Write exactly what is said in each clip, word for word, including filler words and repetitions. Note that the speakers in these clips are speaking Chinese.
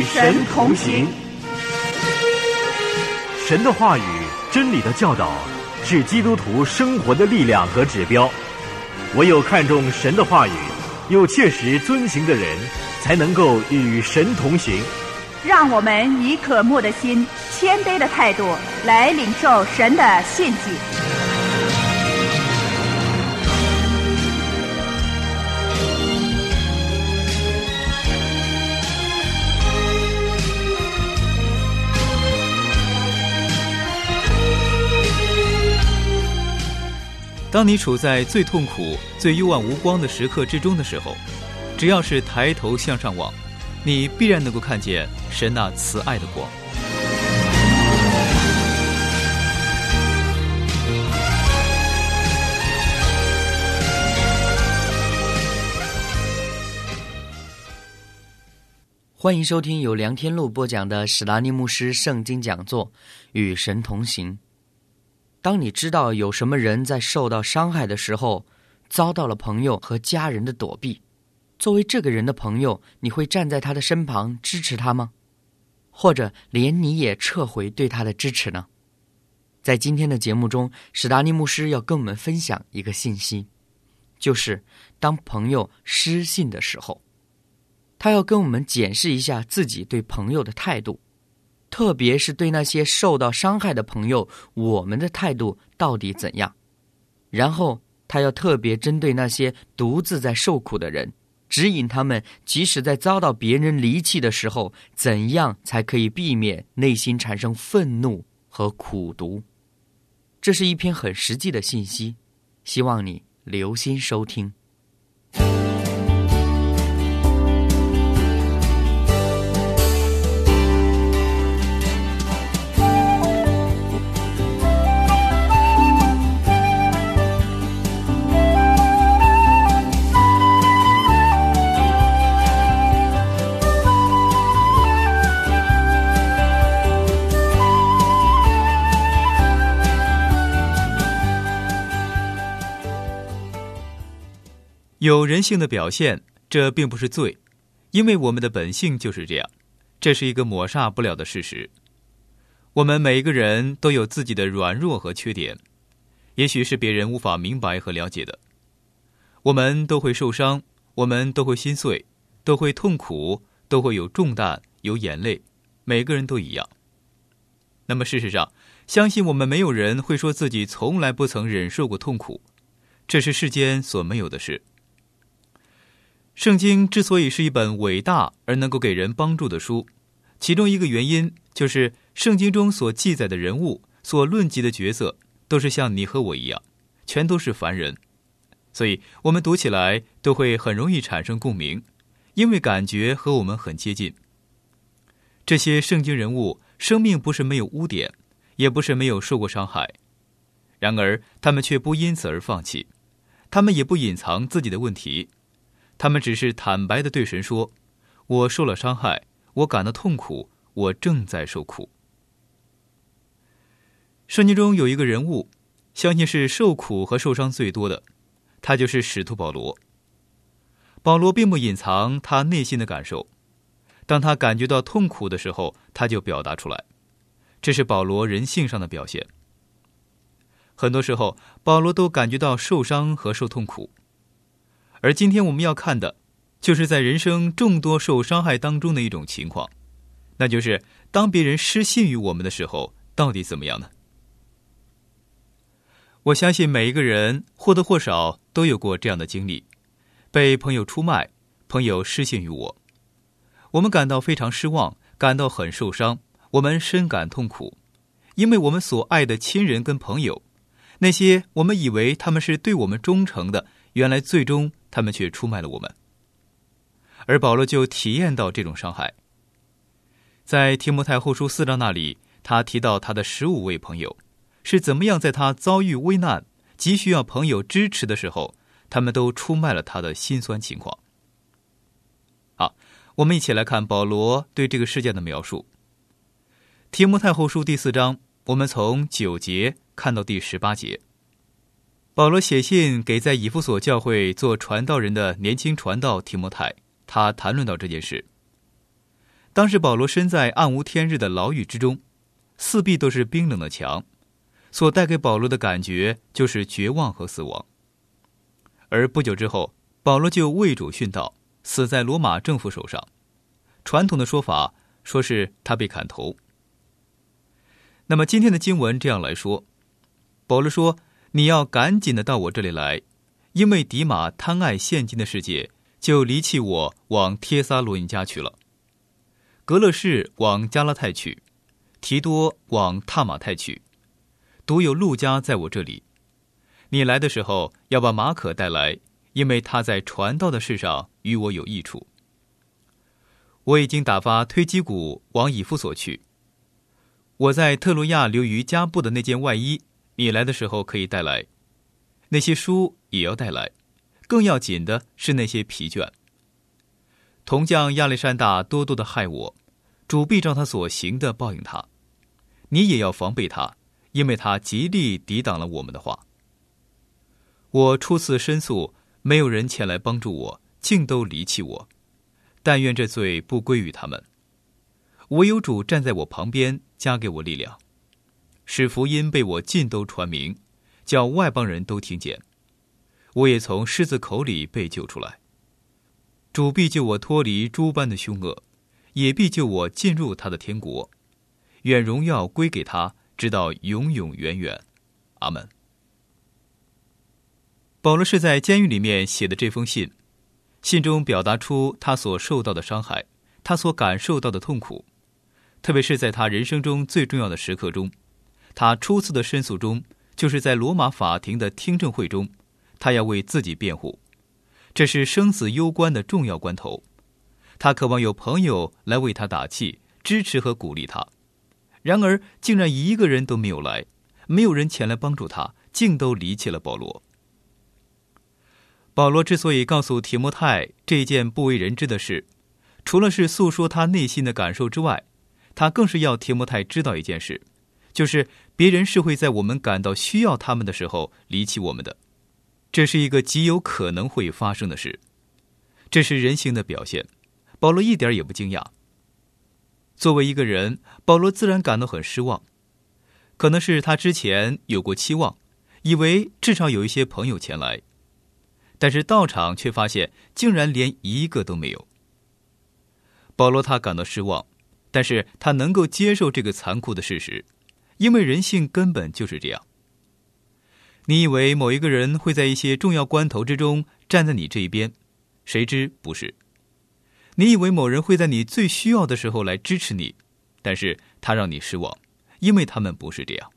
神同行。神的话语、真理的教导是基督徒生活的力量和指标。唯有看重神的话语，又切实遵行的人，才能够与神同行。 让我们以渴慕的心、谦卑的态度来领受神的信息。 当你处在最痛苦、最幽暗无光的时刻之中的时候，只要是抬头向上望，你必然能够看见神那慈爱的光。 欢迎收听由梁天禄播讲的史达尼牧师圣经讲座，与神同行。当你知道有什么人在受到伤害的时候，遭到了朋友和家人的躲避，作为这个人的朋友，你会站在他的身旁支持他吗？或者连你也撤回对他的支持呢？在今天的节目中，史达尼牧师要跟我们分享一个信息，就是当朋友失信的时候，他要跟我们检视一下自己对朋友的态度，特别是对那些受到伤害的朋友，我们的态度到底怎样？然后他要特别针对那些独自在受苦的人，指引他们即使在遭到别人离弃的时候，怎样才可以避免内心产生愤怒和苦毒。这是一篇很实际的信息，希望你留心收听。 有人性的表现，这并不是罪，因为我们的本性就是这样，这是一个抹煞不了的事实。我们每一个人都有自己的软弱和缺点，也许是别人无法明白和了解的。我们都会受伤，我们都会心碎，都会痛苦，都会有重担，有眼泪，每个人都一样。那么事实上，相信我们没有人会说自己从来不曾忍受过痛苦，这是世间所没有的事。圣经之所以是一本伟大而能够给人帮助的书，其中一个原因就是圣经中所记载的人物，所论及的角色，都是像你和我一样，全都是凡人，所以我们读起来都会很容易产生共鸣，因为感觉和我们很接近。这些圣经人物生命不是没有污点，也不是没有受过伤害，然而他们却不因此而放弃，他们也不隐藏自己的问题，他们只是坦白地对神说，我受了伤害，我感到痛苦，我正在受苦。圣经中有一个人物，相信是受苦和受伤最多的，他就是使徒保罗。保罗并不隐藏他内心的感受，当他感觉到痛苦的时候，他就表达出来，这是保罗人性上的表现。很多时候，保罗都感觉到受伤和受痛苦。而今天我们要看的，就是在人生众多受伤害当中的一种情况，那就是当别人失信于我们的时候，到底怎么样呢？我相信每一个人或多或少都有过这样的经历，被朋友出卖，朋友失信于我，我们感到非常失望，感到很受伤，我们深感痛苦，因为我们所爱的亲人跟朋友，那些我们以为他们是对我们忠诚的，原来最终他们却出卖了我们。而保罗就体验到这种伤害。在提摩太后书四章那里，他提到他的十五位朋友是怎么样在他遭遇危难急需要朋友支持的时候，他们都出卖了他的辛酸情况。好，我们一起来看保罗对这个事件的描述。提摩太后书第四章，我们从九节看到第十八节。保罗写信给在以弗所教会做传道人的年轻传道提摩太，他谈论到这件事。 当时保罗身在暗无天日的牢狱之中，四壁都是冰冷的墙，所带给保罗的感觉就是绝望和死亡。而不久之后，保罗就为主殉道，死在罗马政府手上。传统的说法说是他被砍头。那么今天的经文这样来说，保罗说，你要赶紧的到我这里来，因为迪马贪爱现今的世界，就离弃我，往帖撒罗尼迦去了。格勒士往加拉太去，提多往塔马太去，独有路加在我这里。你来的时候要把马可带来，因为他在传道的事上与我有益处。我已经打发推基古往以弗所去。我在特罗亚留于加布的那件外衣，你来的时候可以带来。那些书也要带来，更要紧的是那些皮卷。铜匠亚历山大多多的害我，主必照他所行的报应他。你也要防备他，因为他极力抵挡了我们的话。我初次申诉，没有人前来帮助我，竟都离弃我。但愿这罪不归于他们。唯有主站在我旁边，加给我力量，使福音被我尽都传明，叫外邦人都听见。我也从狮子口里被救出来。主必救我脱离诸般的凶恶，也必救我进入他的天国。愿荣耀归给他，直到永永远远。阿们。保罗是在监狱里面写的这封信，信中表达出他所受到的伤害，他所感受到的痛苦，特别是在他人生中最重要的时刻中，他初次的申诉中，就是在罗马法庭的听证会中，他要为自己辩护，这是生死攸关的重要关头。他渴望有朋友来为他打气、支持和鼓励他，然而竟然一个人都没有来，没有人前来帮助他，竟都离弃了保罗。保罗之所以告诉提摩太这件不为人知的事，除了是诉说他内心的感受之外，他更是要提摩太知道一件事，就是别人是会在我们感到需要他们的时候离弃我们的。这是一个极有可能会发生的事，这是人性的表现，保罗一点也不惊讶。作为一个人，保罗自然感到很失望，可能是他之前有过期望，以为至少有一些朋友前来，但是到场却发现竟然连一个都没有。保罗他感到失望，但是他能够接受这个残酷的事实，因为人性根本就是这样。你以为某一个人会在一些重要关头之中站在你这一边，谁知不是。你以为某人会在你最需要的时候来支持你，但是他让你失望，因为他们不是这样。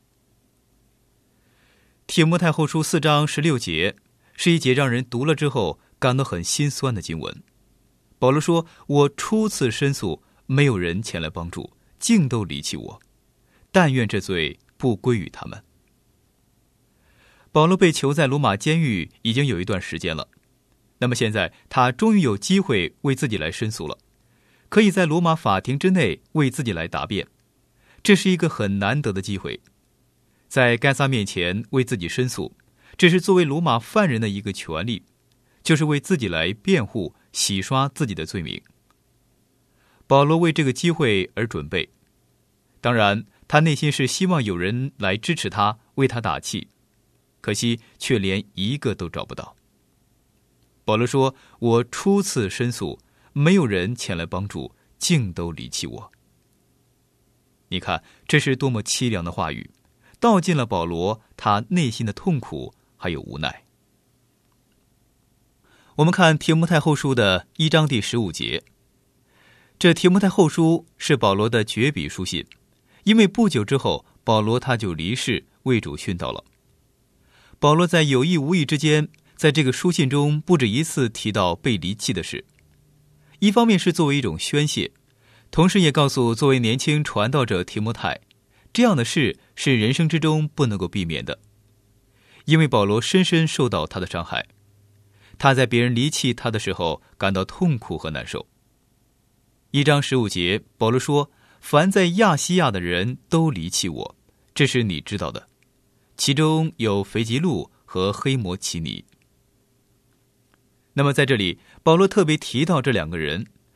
提摩太后书四章十六节是一节让人读了之后感到很心酸的经文。保罗说，我初次申诉，没有人前来帮助，竟都离弃我，但愿这罪不归于他们。保罗被囚在罗马监狱已经有一段时间了，那么现在他终于有机会为自己来申诉了，可以在罗马法庭之内为自己来答辩，这是一个很难得的机会。在该撒面前为自己申诉，这是作为罗马犯人的一个权利，就是为自己来辩护，洗刷自己的罪名。保罗为这个机会而准备，当然他内心是希望有人来支持他，为他打气，可惜却连一个都找不到。保罗说，我初次申诉，没有人前来帮助，竟都离弃我。你看，这是多么凄凉的话语，道尽了保罗他内心的痛苦还有无奈。我们看提摩太后书的一章第十五节，这提摩太后书是保罗的绝笔书信，因为不久之后保罗他就离世，为主殉道了。保罗在有意无意之间，在这个书信中不止一次提到被离弃的事，一方面是作为一种宣泄，同时也告诉作为年轻传道者提摩太，这样的事是人生之中不能够避免的，因为保罗深深受到他的伤害，他在别人离弃他的时候感到痛苦和难受。一章十五节，保罗说，凡在亚细亚的人都离弃我，这是你知道的，其中有腓吉路和黑摩奇尼。那么在这里，保罗特别提到这两个人，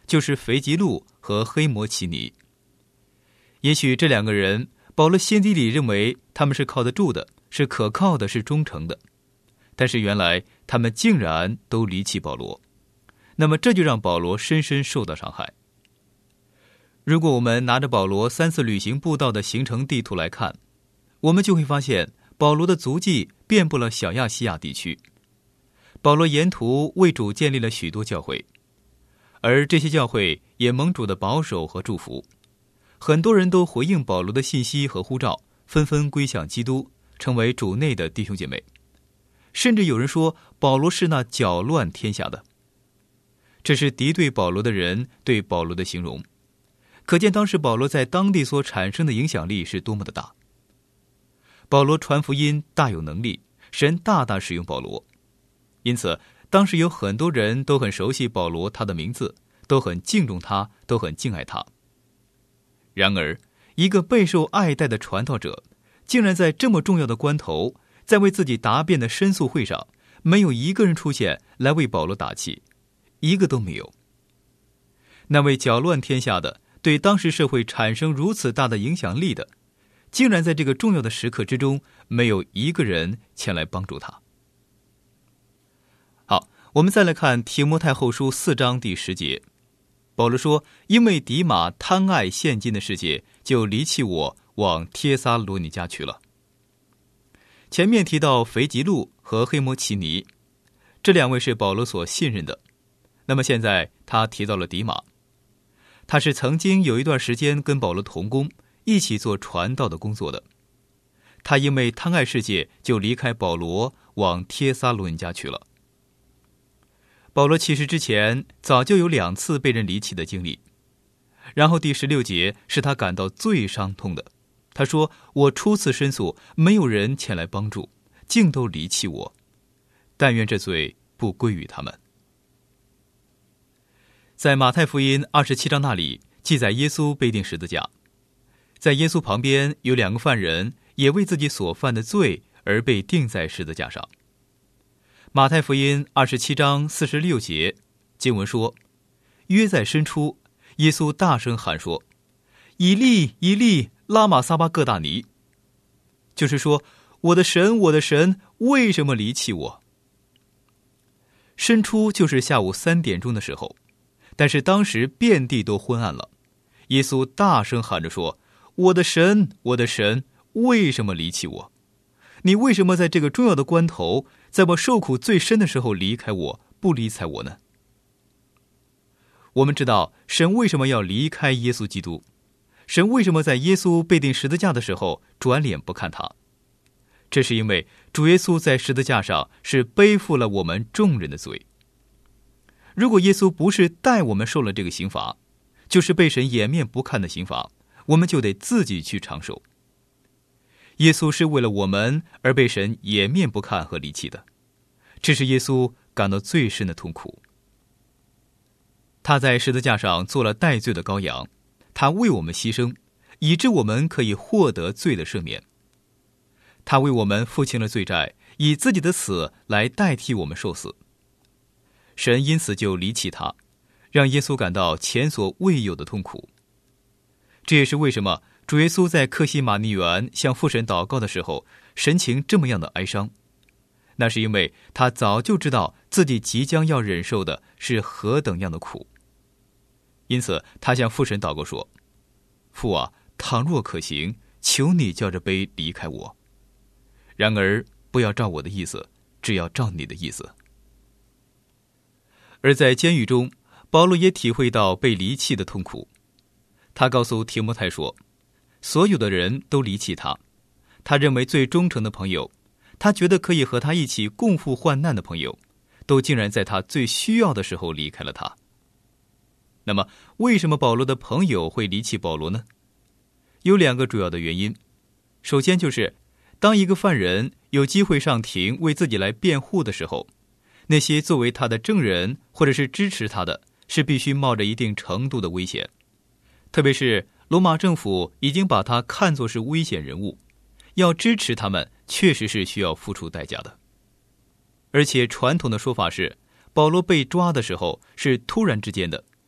就是腓吉路和黑摩奇尼。也许这两个人，保罗心底里认为他们是靠得住的，是可靠的，是忠诚的，但是原来他们竟然都离弃保罗，那么这就让保罗深深受到伤害。如果我们拿着保罗三次旅行步道的行程地图来看，我们就会发现保罗的足迹遍布了小亚细亚地区。保罗沿途为主建立了许多教会，而这些教会也蒙主的保守和祝福。很多人都回应保罗的信息和呼召，纷纷归向基督，成为主内的弟兄姐妹。甚至有人说保罗是那搅乱天下的。这是敌对保罗的人对保罗的形容，可见当时保罗在当地所产生的影响力是多么的大。保罗传福音大有能力，神大大使用保罗，因此当时有很多人都很熟悉保罗他的名字，都很敬重他，都很敬爱他。然而一个备受爱戴的传道者，竟然在这么重要的关头，在为自己答辩的申诉会上，没有一个人出现来为保罗打气，一个都没有。那位搅乱天下的，对当时社会产生如此大的影响力的，竟然在这个重要的时刻之中，没有一个人前来帮助他。好，我们再来看提摩太后书四章第十节，保罗说，因为迪马贪爱现今的世界，就离弃我，往帖撒罗尼迦去了。前面提到腓吉路和黑摩奇尼，这两位是保罗所信任的。那么现在他提到了迪马，他是曾经有一段时间跟保罗同工，一起做传道的工作的。他因为贪爱世界，就离开保罗，往帖撒罗尼迦去了。保罗其实之前早就有两次被人离弃的经历，然后第十六节是他感到最伤痛的。他说，我初次申诉，没有人前来帮助，竟都离弃我，但愿这罪不归于他们。在马太福音二十七章那里记载耶稣被钉十字架，在耶稣旁边有两个犯人，也为自己所犯的罪而被钉在十字架上。马太福音二十七章四十六节经文说，约在申初，耶稣大声喊说，以利以利拉玛撒巴各大尼，就是说，我的神我的神，为什么离弃我？申初就是下午三点钟的时候，但是当时遍地都昏暗了。耶稣大声喊着说，我的神我的神，为什么离弃我？你为什么在这个重要的关头，在我受苦最深的时候离开我，不理睬我呢？我们知道神为什么要离开耶稣基督，神为什么在耶稣被钉十字架的时候转脸不看他？这是因为主耶稣在十字架上是背负了我们众人的罪。如果耶稣不是代我们受了这个刑罚，就是被神掩面不看的刑罚，我们就得自己去承受。耶稣是为了我们而被神掩面不看和离弃的，这是耶稣感到最深的痛苦。他在十字架上做了代罪的羔羊，他为我们牺牲，以致我们可以获得罪的赦免。他为我们付清了罪债，以自己的死来代替我们受死。神因此就离弃他，让耶稣感到前所未有的痛苦。这也是为什么主耶稣在客西马尼园向父神祷告的时候，神情这么样的哀伤。那是因为他早就知道自己即将要忍受的是何等样的苦。因此他向父神祷告说，父啊，倘若可行，求你叫这杯离开我，然而不要照我的意思，只要照你的意思。而在监狱中，保罗也体会到被离弃的痛苦。他告诉提摩太说，所有的人都离弃他，他认为最忠诚的朋友，他觉得可以和他一起共赴患难的朋友，都竟然在他最需要的时候离开了他。那么为什么保罗的朋友会离弃保罗呢？有两个主要的原因。首先就是当一个犯人有机会上庭为自己来辩护的时候，那些作为他的证人或者是支持他的，是必须冒着一定程度的危险。特别是罗马政府已经把他看作是危险人物，要支持他们确实是需要付出代价的。而且传统的说法是，保罗被抓的时候是突然之间的，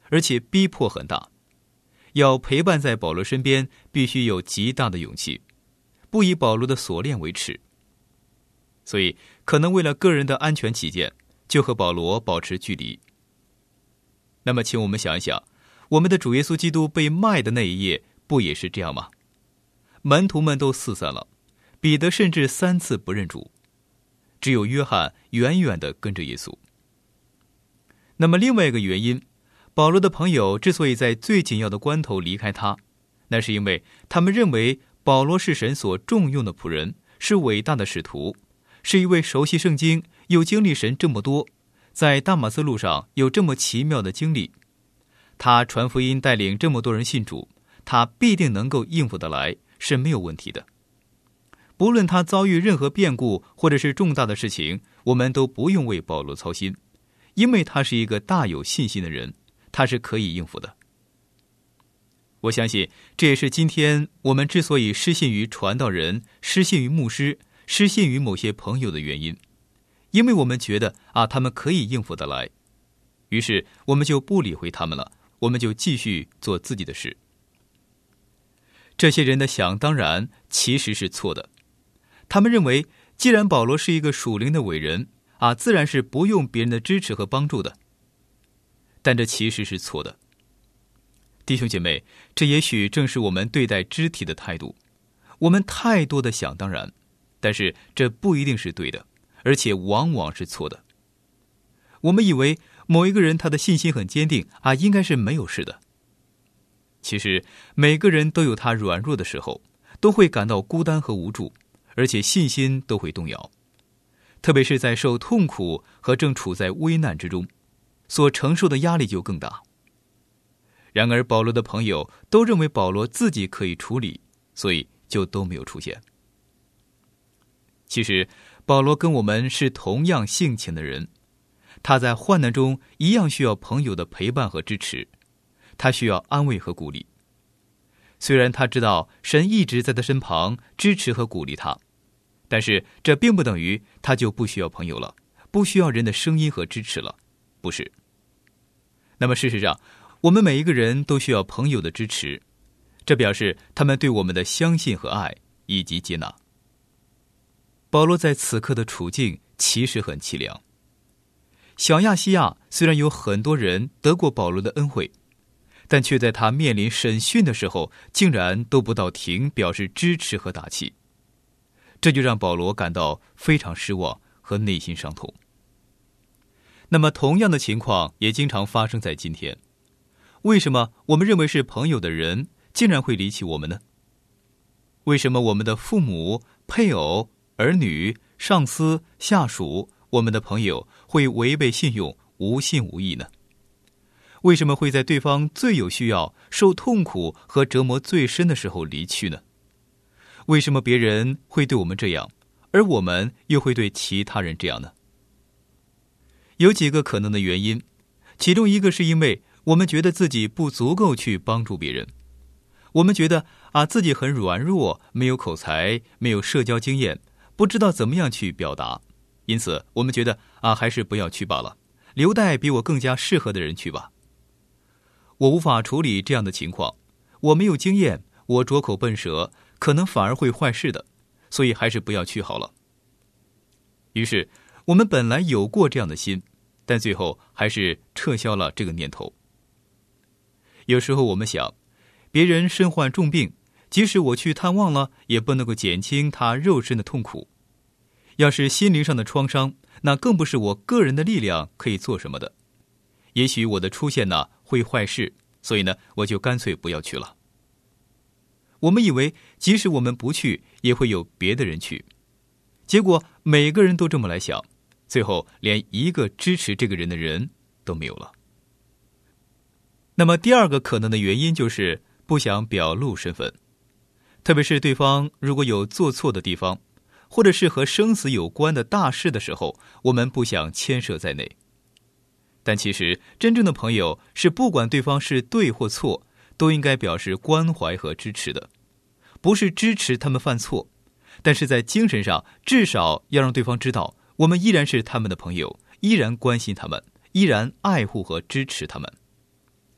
而且逼迫很大。要陪伴在保罗身边，必须有极大的勇气，不以保罗的锁链为耻。所以，可能为了个人的安全起见，就和保罗保持距离。那么，请我们想一想，我们的主耶稣基督被卖的那一夜，不也是这样吗？门徒们都四散了，彼得甚至三次不认主，只有约翰远远地跟着耶稣。那么另外一个原因，保罗的朋友之所以在最紧要的关头离开他，那是因为他们认为保罗是神所重用的仆人，是伟大的使徒，是一位熟悉圣经又经历神这么多，在大马色路上有这么奇妙的经历，他传福音带领这么多人信主，他必定能够应付得来，是没有问题的。不论他遭遇任何变故或者是重大的事情，我们都不用为保罗操心，因为他是一个大有信心的人，他是可以应付的。我相信这也是今天我们之所以失信于传道人，失信于牧师，失信于某些朋友的原因，因为我们觉得啊，他们可以应付得来，于是我们就不理会他们了，我们就继续做自己的事。这些人的想当然其实是错的，他们认为既然保罗是一个属灵的伟人啊，自然是不用别人的支持和帮助的，但这其实是错的。弟兄姐妹，这也许正是我们对待肢体的态度，我们太多的想当然，但是这不一定是对的，而且往往是错的。我们以为某一个人他的信心很坚定啊，应该是没有事的。其实每个人都有他软弱的时候，都会感到孤单和无助，而且信心都会动摇，特别是在受痛苦和正处在危难之中，所承受的压力就更大。然而保罗的朋友都认为保罗自己可以处理，所以就都没有出现。其实保罗跟我们是同样性情的人，他在患难中一样需要朋友的陪伴和支持，他需要安慰和鼓励。虽然他知道神一直在他身旁支持和鼓励他，但是这并不等于他就不需要朋友了，不需要人的声音和支持了，不是。那么事实上，我们每一个人都需要朋友的支持，这表示他们对我们的相信和爱以及接纳。保罗在此刻的处境其实很凄凉。小亚细亚虽然有很多人得过保罗的恩惠，但却在他面临审讯的时候，竟然都不到庭表示支持和打气，这就让保罗感到非常失望和内心伤痛。那么同样的情况也经常发生在今天，为什么我们认为是朋友的人竟然会离弃我们呢？为什么我们的父母、配偶、儿女、上司、下属，我们的朋友会违背信用，无信无义呢？为什么会在对方最有需要、受痛苦和折磨最深的时候离去呢？为什么别人会对我们这样，而我们又会对其他人这样呢？有几个可能的原因，其中一个是因为我们觉得自己不足够去帮助别人，我们觉得啊自己很软弱，没有口才，没有社交经验，不知道怎么样去表达，因此我们觉得啊还是不要去罢了，留待比我更加适合的人去吧。我无法处理这样的情况，我没有经验，我拙口笨舌，可能反而会坏事的，所以还是不要去好了。于是我们本来有过这样的心，但最后还是撤销了这个念头。有时候我们想，别人身患重病，即使我去探望了，也不能够减轻他肉身的痛苦。要是心灵上的创伤，那更不是我个人的力量可以做什么的。也许我的出现呢会坏事，所以呢我就干脆不要去了。我们以为即使我们不去，也会有别的人去，结果每个人都这么来想，最后连一个支持这个人的人都没有了。那么第二个可能的原因就是不想表露身份，特别是对方如果有做错的地方，或者是和生死有关的大事的时候，我们不想牵涉在内。但其实真正的朋友是不管对方是对或错，都应该表示关怀和支持的，不是支持他们犯错，但是在精神上至少要让对方知道，我们依然是他们的朋友，依然关心他们，依然爱护和支持他们。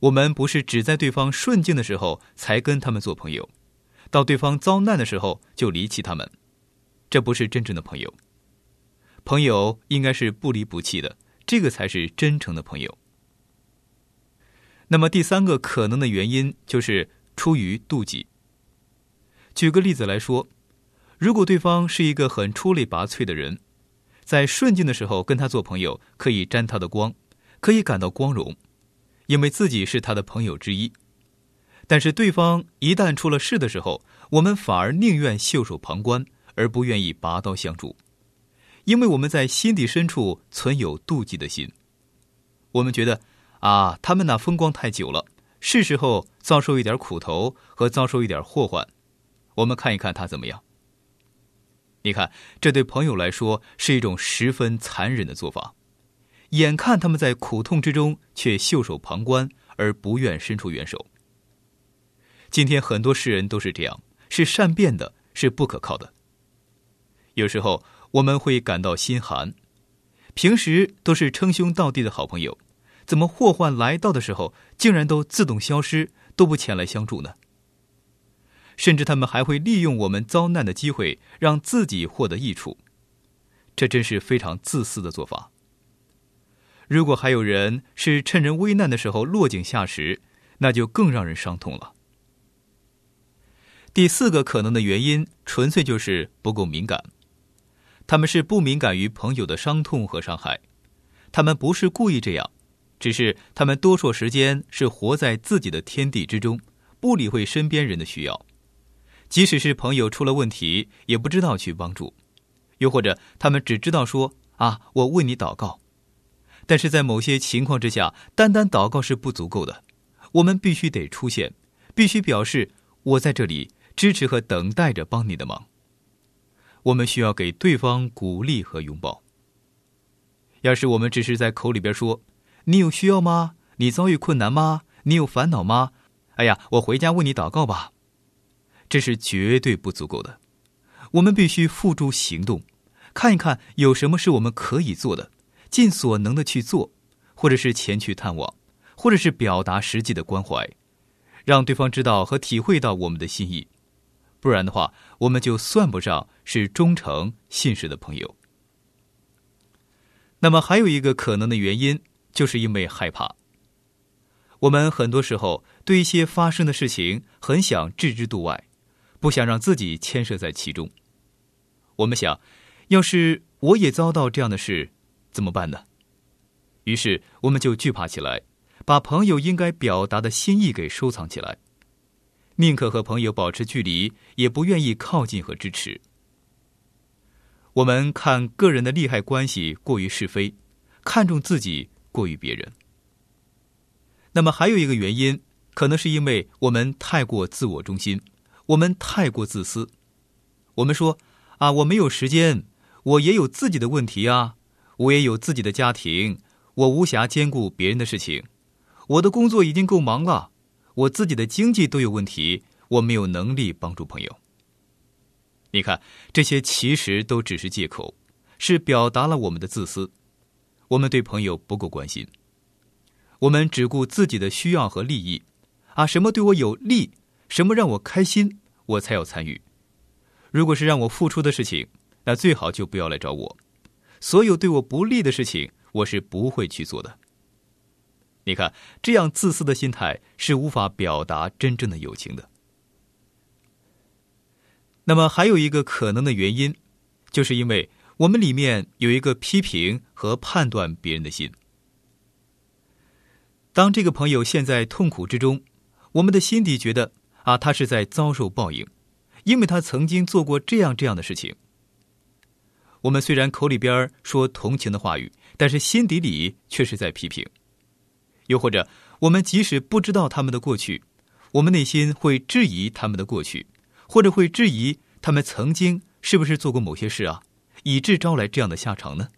我们不是只在对方顺境的时候才跟他们做朋友，到对方遭难的时候就离弃他们，这不是真正的朋友。朋友应该是不离不弃的，这个才是真诚的朋友。那么第三个可能的原因就是出于妒忌。举个例子来说，如果对方是一个很出类拔萃的人，在顺境的时候跟他做朋友，可以沾他的光，可以感到光荣，因为自己是他的朋友之一。但是对方一旦出了事的时候，我们反而宁愿袖手旁观，而不愿意拔刀相助，因为我们在心底深处存有妒忌的心。我们觉得啊，他们那风光太久了，是时候遭受一点苦头和遭受一点祸患，我们看一看他怎么样。你看，这对朋友来说是一种十分残忍的做法，眼看他们在苦痛之中却袖手旁观，而不愿伸出援手。今天很多世人都是这样，是善变的，是不可靠的。有时候我们会感到心寒，平时都是称兄道弟的好朋友，怎么祸患来到的时候竟然都自动消失，都不前来相助呢？甚至他们还会利用我们遭难的机会让自己获得益处，这真是非常自私的做法。如果还有人是趁人危难的时候落井下石，那就更让人伤痛了。第四个可能的原因纯粹就是不够敏感，他们是不敏感于朋友的伤痛和伤害，他们不是故意这样，只是他们多数时间是活在自己的天地之中，不理会身边人的需要，即使是朋友出了问题也不知道去帮助，又或者他们只知道说啊，我为你祷告。但是在某些情况之下，单单祷告是不足够的，我们必须得出现，必须表示我在这里支持和等待着帮你的忙。我们需要给对方鼓励和拥抱。要是我们只是在口里边说，你有需要吗？你遭遇困难吗？你有烦恼吗？哎呀，我回家为你祷告吧，这是绝对不足够的。我们必须付诸行动，看一看有什么是我们可以做的，尽所能的去做，或者是前去探望，或者是表达实际的关怀，让对方知道和体会到我们的心意。不然的话，我们就算不上是忠诚信实的朋友。那么还有一个可能的原因，就是因为害怕。我们很多时候对一些发生的事情很想置之度外，不想让自己牵涉在其中。我们想，要是我也遭到这样的事，怎么办呢？于是我们就惧怕起来，把朋友应该表达的心意给收藏起来，宁可和朋友保持距离，也不愿意靠近和支持。我们看个人的利害关系过于是非，看重自己过于别人。那么还有一个原因，可能是因为我们太过自我中心，我们太过自私。我们说啊，我没有时间，我也有自己的问题啊，我也有自己的家庭，我无暇兼顾别人的事情，我的工作已经够忙了，我自己的经济都有问题，我没有能力帮助朋友。你看，这些其实都只是借口，是表达了我们的自私。我们对朋友不够关心，我们只顾自己的需要和利益啊，什么对我有利，什么让我开心，我才要参与。如果是让我付出的事情，那最好就不要来找我。所有对我不利的事情，我是不会去做的。你看，这样自私的心态是无法表达真正的友情的。那么还有一个可能的原因，就是因为我们里面有一个批评和判断别人的心。当这个朋友陷在痛苦之中，我们的心底觉得啊，他是在遭受报应，因为他曾经做过这样这样的事情。我们虽然口里边说同情的话语，但是心底里却是在批评。又或者我们即使不知道他们的过去，我们内心会质疑他们的过去，或者会质疑他们曾经是不是做过某些事啊，以致招来这样的下场呢？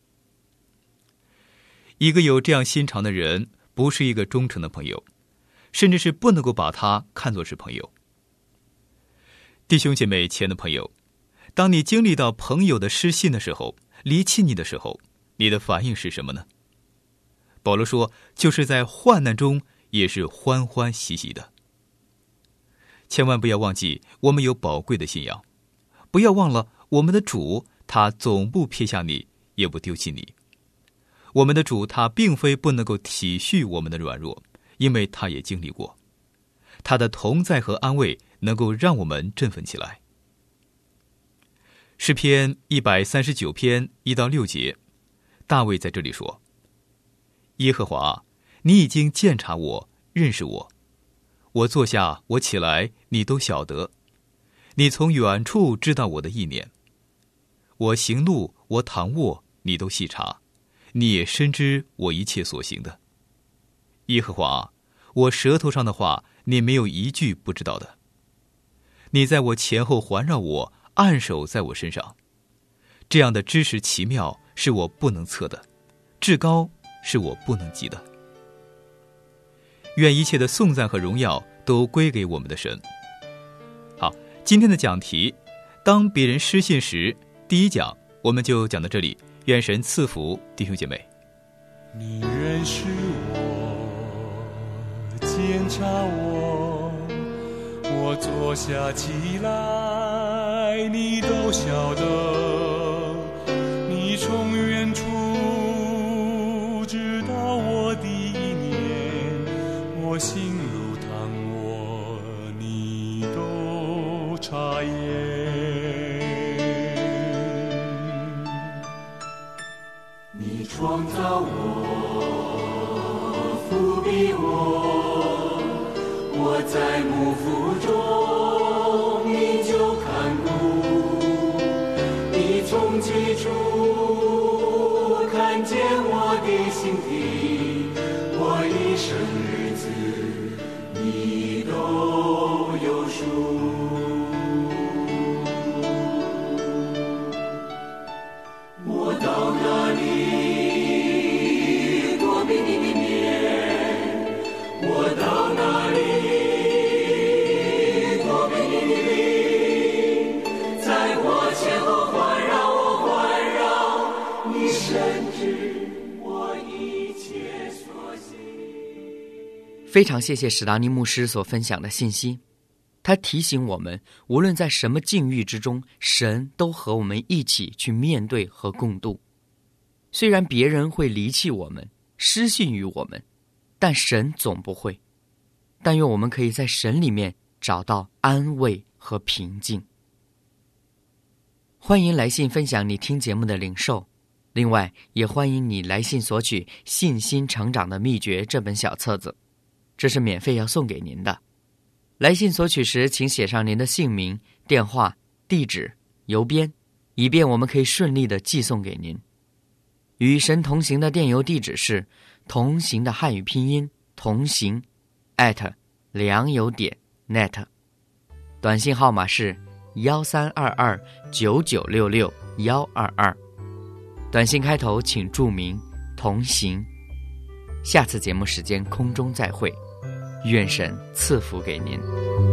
一个有这样心肠的人，不是一个忠诚的朋友，甚至是不能够把他看作是朋友。弟兄姐妹，亲爱的朋友，当你经历到朋友的失信的时候，离弃你的时候，你的反应是什么呢？保罗说，就是在患难中也是欢欢喜喜的。千万不要忘记，我们有宝贵的信仰，不要忘了我们的主，他总不撇下你，也不丢弃你。我们的主，他并非不能够体恤我们的软弱，因为他也经历过。他的同在和安慰能够让我们振奋起来。诗篇一百三十九篇一到六节，大卫在这里说：耶和华，你已经鉴察我，认识我。我坐下，我起来，你都晓得。你从远处知道我的意念。我行路，我躺卧，你都细察。你也深知我一切所行的。耶和华，我舌头上的话，你没有一句不知道的。你在我前后环绕我，按手在我身上。这样的知识奇妙，是我不能测的，至高是我不能及的。愿一切的颂赞和荣耀都归给我们的神。好，今天的讲题，当别人失信时，第一讲我们就讲到这里。愿神赐福弟兄姐妹。 你认识我，检察我，我坐下起来，你都晓得。你从远处知道我的意念，我心如躺卧，你都察验。你创造我，覆庇我，我在母腹中你就看顾。你从起初看见我的心底，我一生日子你都有数。我到哪里非常谢谢史达尼牧师所分享的信息，他提醒我们，无论在什么境遇之中，神都和我们一起去面对和共度。虽然别人会离弃我们，失信于我们，但神总不会。但愿我们可以在神里面找到安慰和平静。欢迎来信分享你听节目的领受，另外也欢迎你来信索取《信心成长的秘诀》这本小册子，这是免费要送给您的。来信索取时，请写上您的姓名、电话、地址、邮编，以便我们可以顺利的寄送给您。与神同行的电邮地址是同行的汉语拼音同行 at 良友点 net， 短信号码是幺三二二九九六六幺二二，短信开头请注明同行。下次节目时间空中再会，愿神赐福给您。